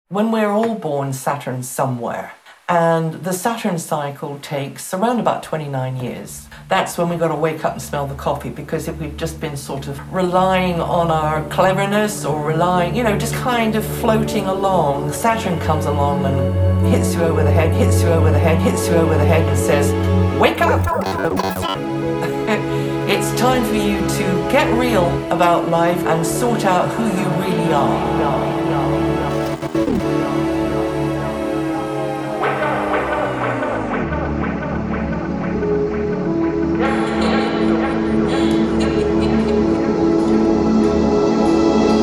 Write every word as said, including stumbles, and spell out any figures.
When we're all born, Saturn's somewhere. And the Saturn cycle takes around about twenty-nine years. That's when we've got to wake up and smell the coffee, because if we've just been sort of relying on our cleverness or relying, you know, just kind of floating along, Saturn comes along and hits you over the head, hits you over the head, hits you over the head and says, wake up! It's time for you to get real about life and sort out who you really are.